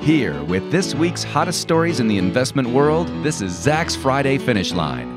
Here with this week's hottest stories in the investment world, this is Zacks Friday Finish Line.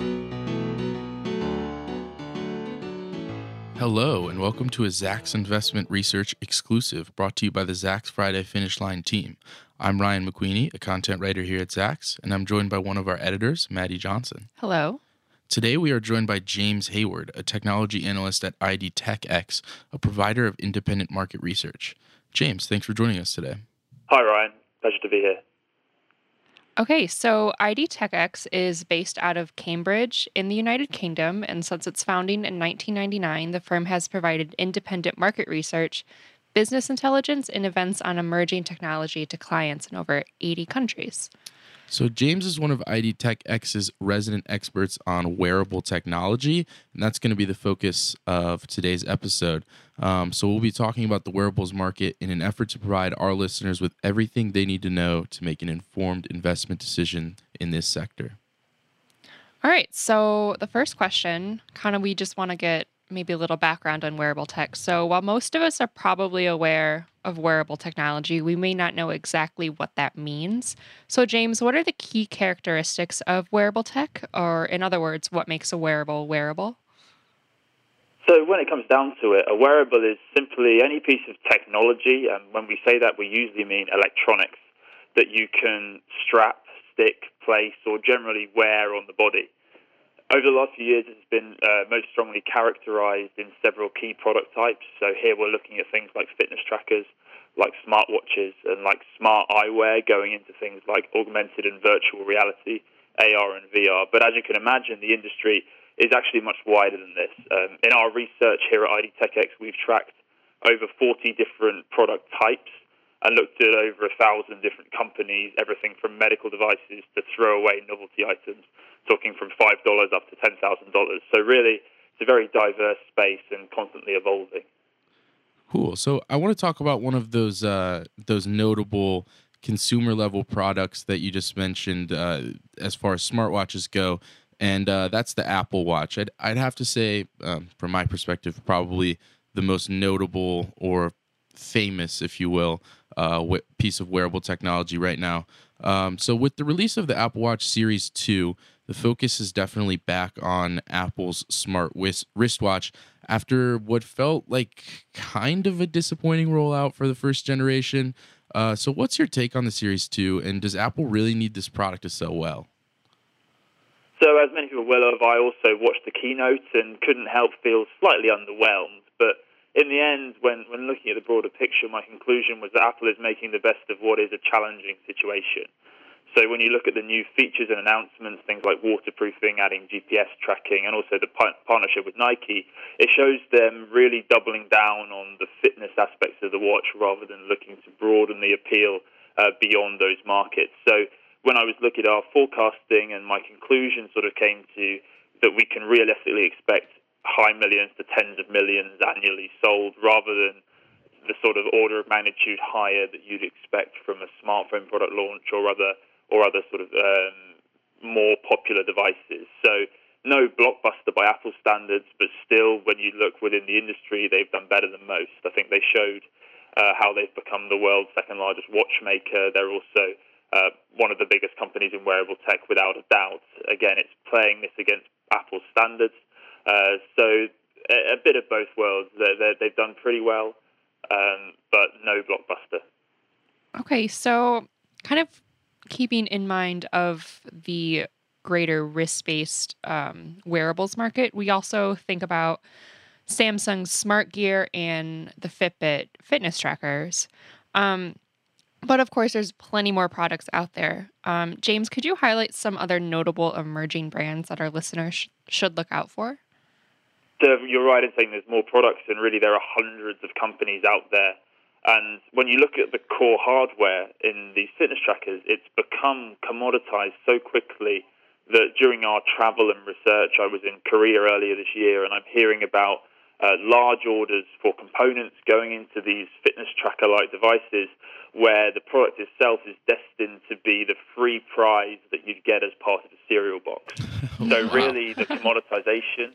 Hello, and welcome to a Zacks Investment Research exclusive brought to you by the Zacks Friday Finish Line team. I'm Ryan McQueenie, a content writer here at Zacks, and I'm joined by one of our editors, Maddie Johnson. Hello. Today we are joined by James Hayward, a technology analyst at ID TechX, a provider of independent market research. James, thanks for joining us today. Hi, Ryan. Pleasure to be here. Okay, so ID TechX is based out of Cambridge in the United Kingdom, and since its founding in 1999, the firm has provided independent market research, business intelligence, and events on emerging technology to clients in over 80 countries. So James is one of ID TechX's resident experts on wearable technology, and that's going to be the focus of today's episode. So we'll be talking about the wearables market in an effort to provide our listeners with everything they need to know to make an informed investment decision in this sector. All right, so the first question, we just want to get maybe a little background on wearable tech. So while most of us are probably aware of wearable technology, we may not know exactly what that means. So James, what are the key characteristics of wearable tech? Or in other words, what makes a wearable wearable? So when it comes down to it, a wearable is simply any piece of technology, and when we say that, we usually mean electronics, that you can strap, stick, place, or generally wear on the body. Over the last few years, it's been most strongly characterized in several key product types. So here we're looking at things like fitness trackers, like smartwatches, and like smart eyewear, going into things like augmented and virtual reality, AR and VR. But as you can imagine, the industry is actually much wider than this. In our research here at ID TechX, we've tracked over 40 different product types and looked at over 1,000 different companies, everything from medical devices to throwaway novelty items, talking from $5 up to $10,000. So really, it's a very diverse space and constantly evolving. Cool. So I want to talk about one of those notable consumer-level products that you just mentioned as far as smartwatches go, and that's the Apple Watch. I'd have to say, from my perspective, probably the most notable or famous, if you will, piece of wearable technology right now. So with the release of the Apple Watch Series 2, the focus is definitely back on Apple's smart wristwatch after what felt like kind of a disappointing rollout for the first generation. So what's your take on the Series 2, and does Apple really need this product to sell well? So as many people will have, I also watched the keynote and couldn't help feel slightly underwhelmed. But in the end, when looking at the broader picture, my conclusion was that Apple is making the best of what is a challenging situation. So when you look at the new features and announcements, things like waterproofing, adding GPS tracking, and also the partnership with Nike, it shows them really doubling down on the fitness aspects of the watch rather than looking to broaden the appeal beyond those markets. So when I was looking at our forecasting, and my conclusion sort of came to that we can realistically expect high millions to tens of millions annually sold rather than the sort of order of magnitude higher that you'd expect from a smartphone product launch or other sort of more popular devices. So no blockbuster by Apple standards, but still, when you look within the industry, they've done better than most. I think they showed how they've become the world's second largest watchmaker. They're also one of the biggest companies in wearable tech, without a doubt. Again, it's playing this against Apple's standards. So a bit of both worlds. They've done pretty well, but no blockbuster. Okay, so kind of keeping in mind of the greater wrist-based wearables market, we also think about Samsung's Smart Gear and the Fitbit fitness trackers. But of course, there's plenty more products out there. James, could you highlight some other notable emerging brands that our listeners should look out for? So you're right in saying there's more products, and really there are hundreds of companies out there. And when you look at the core hardware in these fitness trackers, it's become commoditized so quickly that during our travel and research, I was in Korea earlier this year, and I'm hearing about large orders for components going into these fitness tracker-like devices where the product itself is destined to be the free prize that you'd get as part of a cereal box. So really the commoditization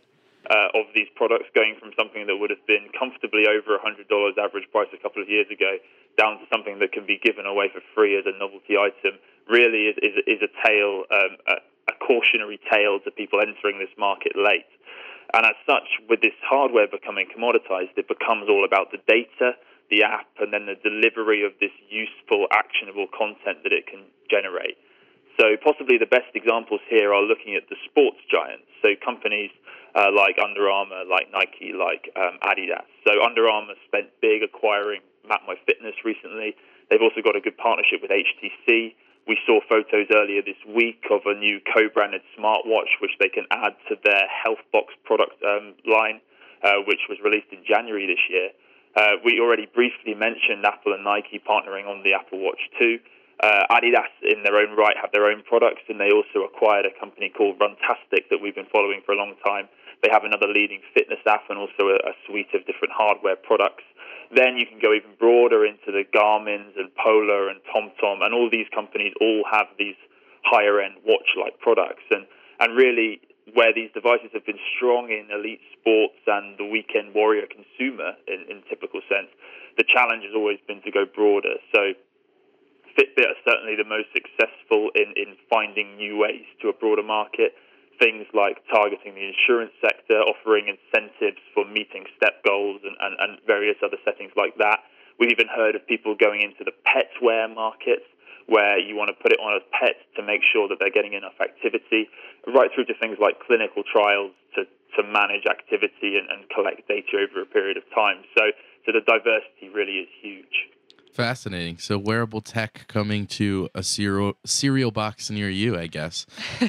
of these products, going from something that would have been comfortably over $100 average price a couple of years ago down to something that can be given away for free as a novelty item, really is a tale, a cautionary tale to people entering this market late. And as such, with this hardware becoming commoditized, it becomes all about the data, the app, and then the delivery of this useful, actionable content that it can generate. So possibly the best examples here are looking at the sports giants, so companies like Under Armour, like Nike, like Adidas. So Under Armour spent big acquiring MapMyFitness recently. They've also got a good partnership with HTC. We saw photos earlier this week of a new co-branded smartwatch, which they can add to their HealthBox product line, which was released in January this year. We already briefly mentioned Apple and Nike partnering on the Apple Watch 2. Adidas, in their own right, have their own products, and they also acquired a company called Runtastic that we've been following for a long time. They have another leading fitness app and also a suite of different hardware products. Then you can go even broader into the Garmins and Polar and TomTom, and all these companies all have these higher-end watch-like products. And really, where these devices have been strong in elite sports and the weekend warrior consumer in typical sense, the challenge has always been to go broader. So Fitbit are certainly the most successful in finding new ways to a broader market. Things like targeting the insurance sector, offering incentives for meeting step goals and various other settings like that. We've even heard of people going into the pet wear market, where you want to put it on a pet to make sure that they're getting enough activity, right through to things like clinical trials to manage activity and collect data over a period of time. So the diversity really is huge. Fascinating. So wearable tech coming to a cereal box near you, I guess.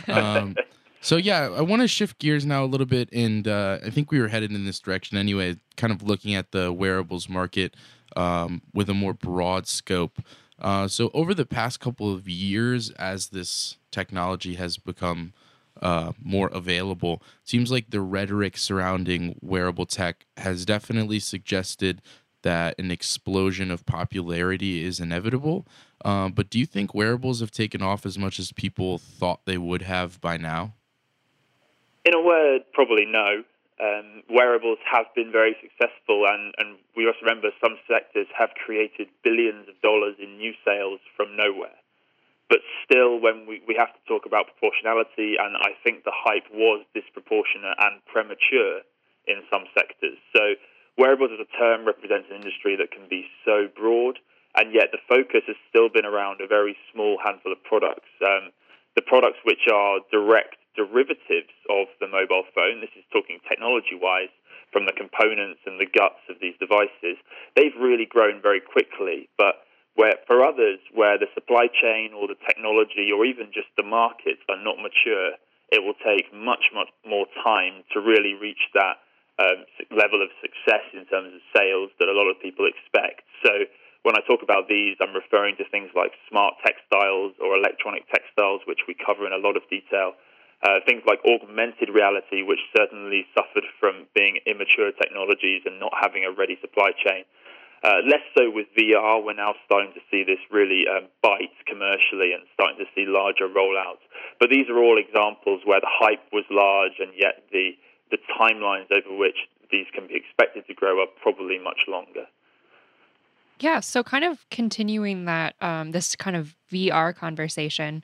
So yeah, I want to shift gears now a little bit, and I think we were headed in this direction anyway, kind of looking at the wearables market with a more broad scope. So over the past couple of years, as this technology has become more available, it seems like the rhetoric surrounding wearable tech has definitely suggested that an explosion of popularity is inevitable. But do you think wearables have taken off as much as people thought they would have by now? In a word, probably no. Wearables have been very successful, and we must remember some sectors have created billions of dollars in new sales from nowhere. But still, when we have to talk about proportionality, and I think the hype was disproportionate and premature in some sectors. So wearables as a term represents an industry that can be so broad, and yet the focus has still been around a very small handful of products. The products which are direct derivatives of the mobile phone, this is talking technology-wise, from the components and the guts of these devices, they've really grown very quickly. But where for others, where the supply chain or the technology or even just the markets are not mature, it will take much, much more time to really reach that level of success in terms of sales that a lot of people expect. So when I talk about these, I'm referring to things like smart textiles or electronic textiles, which we cover in a lot of detail. Things like augmented reality, which certainly suffered from being immature technologies and not having a ready supply chain. Less so with VR. We're now starting to see this really bite commercially and starting to see larger rollouts. But these are all examples where the hype was large, and yet the timelines over which these can be expected to grow are probably much longer. Yeah, so kind of continuing that this kind of VR conversation,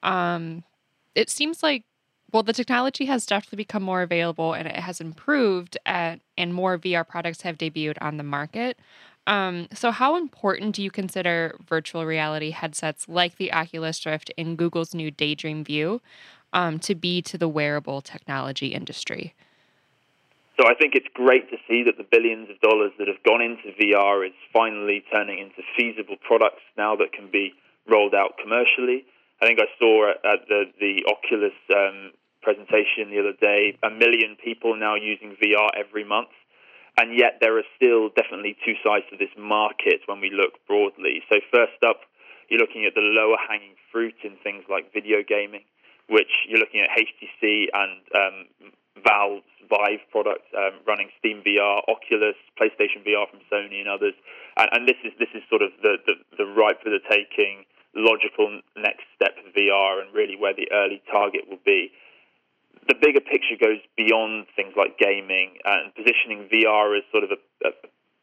it seems like, well, the technology has definitely become more available and it has improved, and more VR products have debuted on the market. So how important do you consider virtual reality headsets like the Oculus Rift and Google's new Daydream View to be to the wearable technology industry? So I think it's great to see that the billions of dollars that have gone into VR is finally turning into feasible products now that can be rolled out commercially. I think I saw at the Oculus presentation the other day, 1 million people now using VR every month. And yet there are still definitely two sides to this market when we look broadly. So first up, you're looking at the lower hanging fruit in things like video gaming, which you're looking at HTC and Valve's Vive product running Steam VR, Oculus, PlayStation VR from Sony and others. And this is sort of the ripe for the taking, logical next step of VR and really where the early target will be. the bigger picture goes beyond things like gaming and positioning VR as sort of a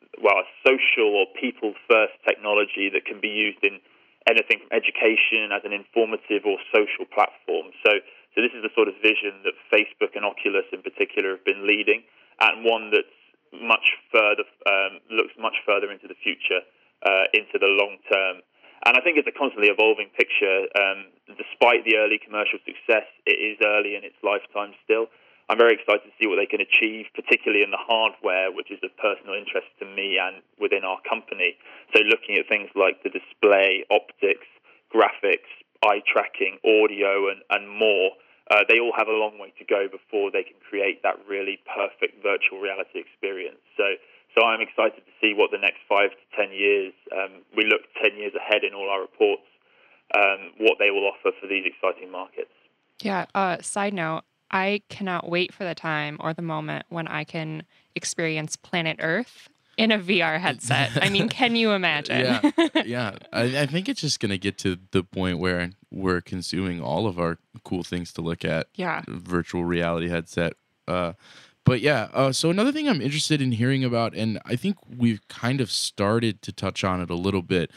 social or people-first technology that can be used in anything from education as an informative or social platform. So this is the sort of vision that Facebook and Oculus in particular have been leading, and one that's much further looks much further into the future, into the long term. And I think it's a constantly evolving picture. Despite the early commercial success, it is early in its lifetime still. I'm very excited to see what they can achieve, particularly in the hardware, which is of personal interest to me and within our company. So looking at things like the display, optics, graphics, eye tracking, audio, and more, they all have a long way to go before they can create that really perfect virtual reality experience. So I'm excited to see what the next 5 to 10 years, we look 10 years ahead in all our reports, what they will offer for these exciting markets. Yeah. Side note, I cannot wait for the time or the moment when I can experience planet Earth in a VR headset. I mean, can you imagine? Yeah. I think it's just going to get to the point where we're consuming all of our cool things to look at. Yeah. Virtual reality headset. But yeah, so another thing I'm interested in hearing about, and I think we've kind of started to touch on it a little bit,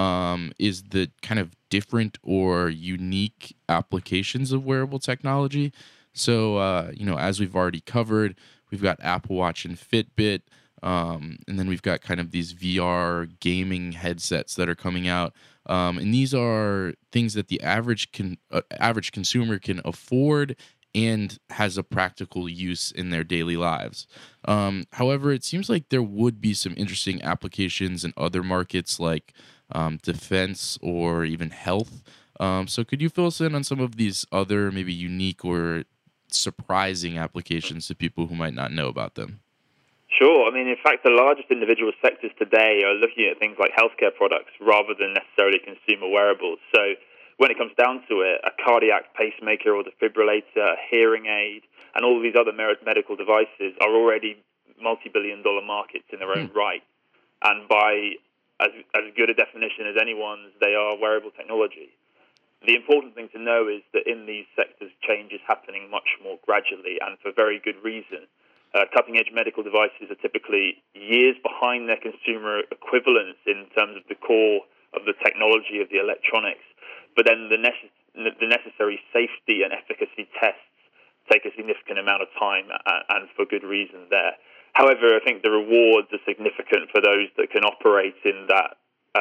is the kind of different or unique applications of wearable technology. So, as we've already covered, we've got Apple Watch and Fitbit, and then we've got kind of these VR gaming headsets that are coming out. And these are things that the average consumer can afford and has a practical use in their daily lives. However, it seems like there would be some interesting applications in other markets like defense or even health. So could you fill us in on some of these other maybe unique or surprising applications to people who might not know about them? Sure. I mean, in fact, the largest individual sectors today are looking at things like healthcare products rather than necessarily consumer wearables. So when it comes down to it, a cardiac pacemaker or defibrillator, a hearing aid, and all of these other medical devices are already multi-billion-dollar markets in their own right. And by as good a definition as anyone's, they are wearable technology. The important thing to know is that in these sectors, change is happening much more gradually and for very good reason. Cutting-edge medical devices are typically years behind their consumer equivalents in terms of the core of the technology of the electronics, but then the necessary safety and efficacy tests take a significant amount of time and for good reason there. However, I think the rewards are significant for those that can operate in that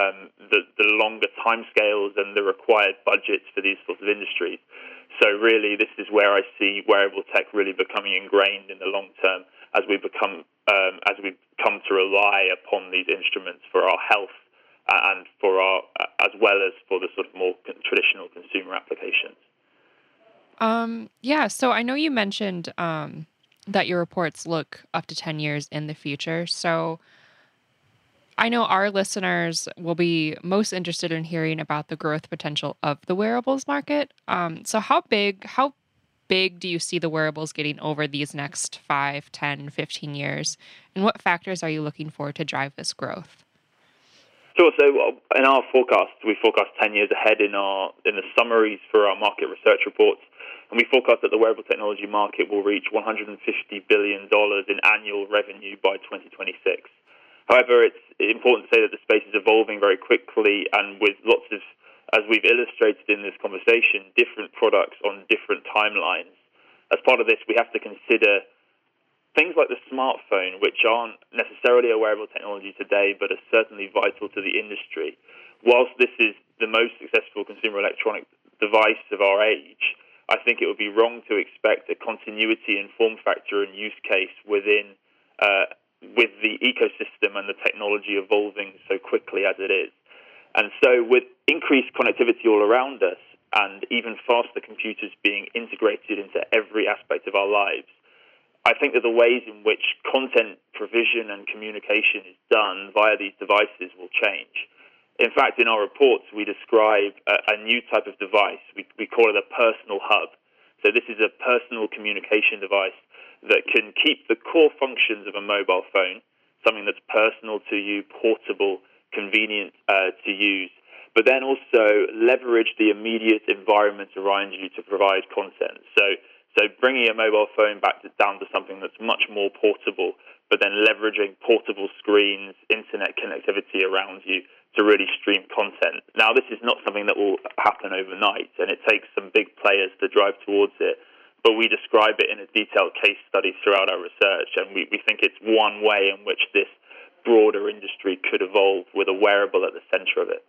the longer timescales and the required budgets for these sorts of industries. So really, this is where I see wearable tech really becoming ingrained in the long term as we come to rely upon these instruments for our health and for our as well as for the sort of more traditional consumer applications. So I know you mentioned that your reports look up to 10 years in the future. So I know our listeners will be most interested in hearing about the growth potential of the wearables market. So how big do you see the wearables getting over these next 5, 10, 15 years? And what factors are you looking for to drive this growth? Sure. So in our forecast, we forecast 10 years ahead in the summaries for our market research reports. And we forecast that the wearable technology market will reach $150 billion in annual revenue by 2026. However, it's important to say that the space is evolving very quickly and with lots of, as we've illustrated in this conversation, different products on different timelines. As part of this, we have to consider things like the smartphone, which aren't necessarily a wearable technology today, but are certainly vital to the industry. Whilst this is the most successful consumer electronic device of our age, I think it would be wrong to expect a continuity in form factor and use case with the ecosystem and the technology evolving so quickly as it is. And so with increased connectivity all around us and even faster computers being integrated into every aspect of our lives, I think that the ways in which content provision and communication is done via these devices will change. In fact, in our reports, we describe a new type of device. We call it a personal hub. So this is a personal communication device that can keep the core functions of a mobile phone, something that's personal to you, portable, convenient to use, but then also leverage the immediate environment around you to provide content. So So bringing a mobile phone down to something that's much more portable, but then leveraging portable screens, internet connectivity around you to really stream content. Now, this is not something that will happen overnight, and it takes some big players to drive towards it. But we describe it in a detailed case study throughout our research, and we think it's one way in which this broader industry could evolve with a wearable at the center of it.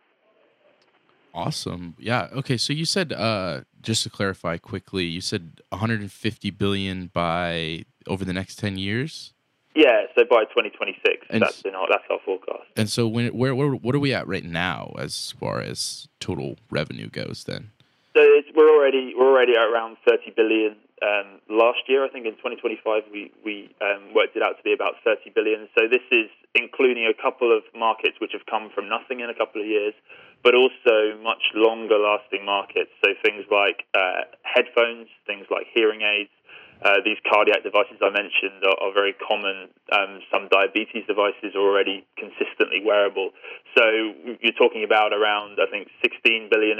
Awesome. Yeah. Okay. So you said, just to clarify quickly, you said 150 billion by over the next 10 years. Yeah. So by 2026, And that's our forecast. And so what are we at right now as far as total revenue goes then? So we're already at around 30 billion. Last year, I think in 2025, we worked it out to be about 30 billion. So this is including a couple of markets which have come from nothing in a couple of years, but also much longer-lasting markets. So things like headphones, things like hearing aids. These cardiac devices I mentioned are very common. Some diabetes devices are already consistently wearable. So you're talking about around, I think, 16 billion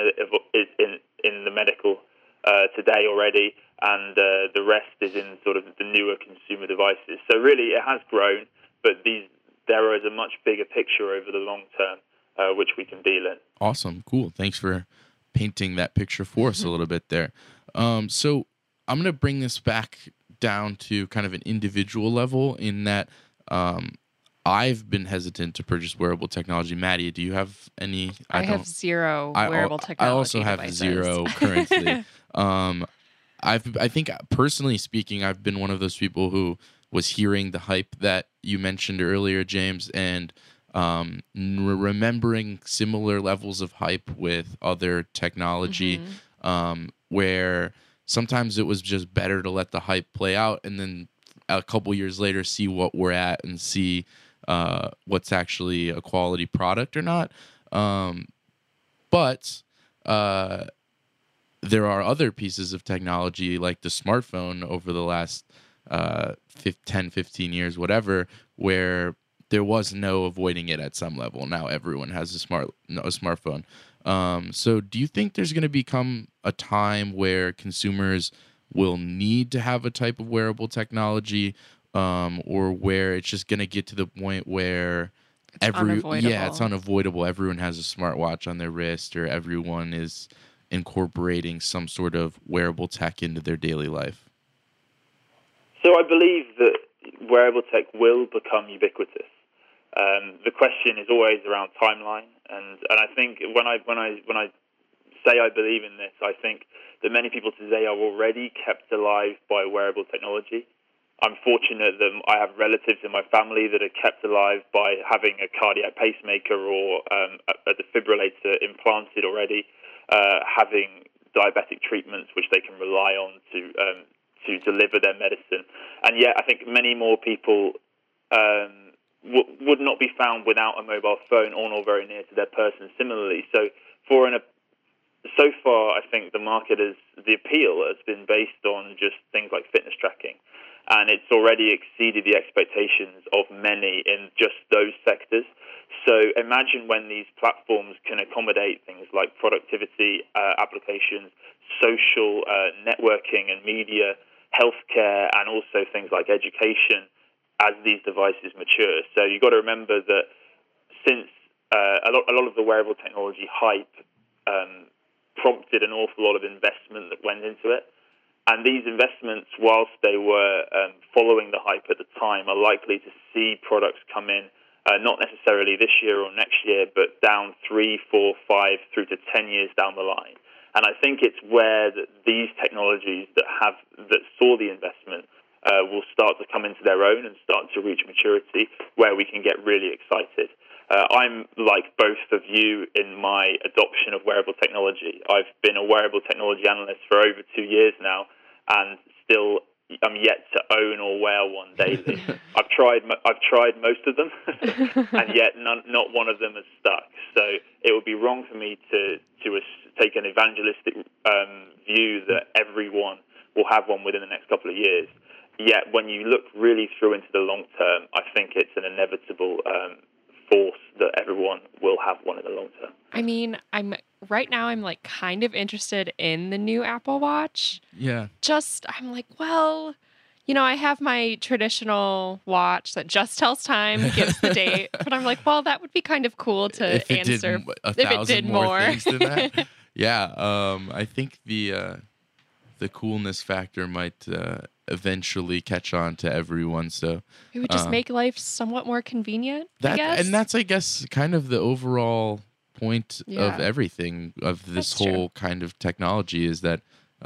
in the medical today already, and the rest is in sort of the newer consumer devices. So really, it has grown, but there is a much bigger picture over the long term, which we can deal in. Awesome, cool. Thanks for painting that picture for us a little bit there. So I'm going to bring this back down to kind of an individual level in that I've been hesitant to purchase wearable technology. Maddie, do you have any? I have zero wearable technology I also have devices. zero currently. I think personally speaking, I've been one of those people who was hearing the hype that you mentioned earlier, James, and remembering similar levels of hype with other technology, where sometimes it was just better to let the hype play out and then a couple years later see what we're at and see what's actually a quality product or not. But there are other pieces of technology like the smartphone over the last 10, 15 years, whatever, where there was no avoiding it at some level. Now everyone has a smartphone. So do you think there's going to become a time where consumers will need to have a type of wearable technology, or where it's just going to get to the point where it's unavoidable. Everyone has a smartwatch on their wrist, or everyone is incorporating some sort of wearable tech into their daily life? So I believe that wearable tech will become ubiquitous. The question is always around timeline, and I think when I say I believe in this, I think that many people today are already kept alive by wearable technology. I'm fortunate that I have relatives in my family that are kept alive by having a cardiac pacemaker or a defibrillator implanted already, having diabetic treatments which they can rely on to deliver their medicine. And yet I think many more people would not be found without a mobile phone or very near to their person similarly. So far, I think the appeal has been based on just things like fitness tracking. And it's already exceeded the expectations of many in just those sectors. So imagine when these platforms can accommodate things like productivity applications, social networking and media, healthcare, and also things like education as these devices mature. So you've got to remember that since a lot of the wearable technology hype prompted an awful lot of investment that went into it. And these investments, whilst they were following the hype at the time, are likely to see products come in, not necessarily this year or next year, but down 3, 4, 5, through to 10 years down the line. And I think it's where these technologies that saw the investment will start to come into their own and start to reach maturity, where we can get really excited. I'm like both of you in my adoption of wearable technology. I've been a wearable technology analyst for over 2 years now, and still I'm yet to own or wear one daily. I've tried most of them, and yet not one of them has stuck. So it would be wrong for me to take an evangelistic view that everyone will have one within the next couple of years. Yet when you look really through into the long term, I think it's an inevitable force that everyone will have one in the long term. I mean, I'm right now I'm like kind of interested in the new Apple Watch. Yeah. I'm like, well, I have my traditional watch that just tells time, gives the date, but I'm like, well, that would be kind of cool to If it answer did a if it thousand did more more. things than that. Yeah. I think the coolness factor might eventually catch on to everyone. So It would just make life somewhat more convenient, I guess. and that's, I guess, kind of the overall point Yeah. of everything of this That's true. whole kind of technology is that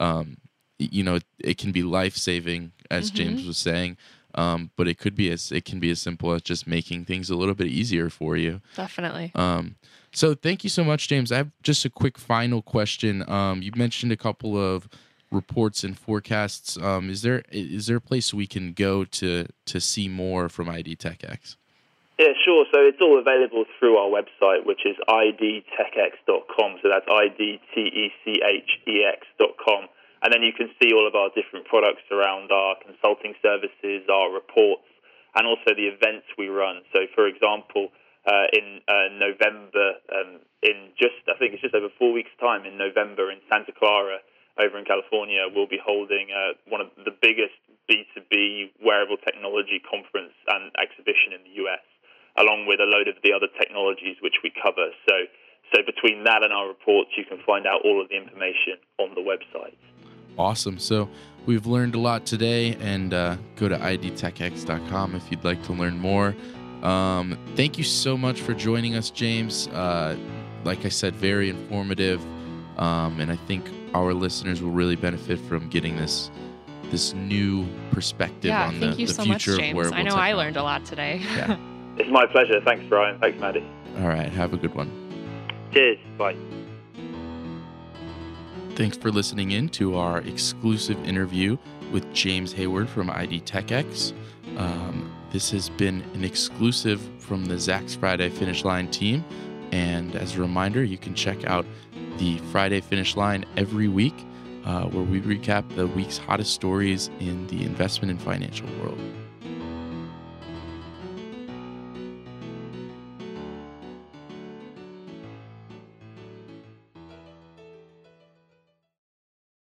it can be life-saving, as James was saying, but it can be as simple as just making things a little bit easier for you. Definitely. So thank you so much, James. I have just a quick final question. You mentioned a couple of reports and forecasts. Is there a place we can go to see more from ID TechX? Yeah, sure. So it's all available through our website, which is idtechx.com. So that's idtechx.com. And then you can see all of our different products around our consulting services, our reports, and also the events we run. So, for example, in November, I think it's just over 4 weeks' time in November in Santa Clara, over in California, we'll be holding one of the biggest B2B wearable technology conference and exhibition in the U.S., along with a load of the other technologies which we cover. So between that and our reports, you can find out all of the information on the website. Awesome. So we've learned a lot today, and go to idtechx.com if you'd like to learn more. Thank you so much for joining us, James. Like I said, very informative, and I think our listeners will really benefit from getting this new perspective on the thank you so much, future of James. wearable I know technology. I learned a lot today. Yeah. It's my pleasure. Thanks, Ryan. Thanks, Maddie. All right. Have a good one. Cheers. Bye. Thanks for listening in to our exclusive interview with James Hayward from ID TechX. This has been an exclusive from the Zacks Friday Finish Line team. And as a reminder, you can check out the Friday Finish Line every week, where we recap the week's hottest stories in the investment and financial world.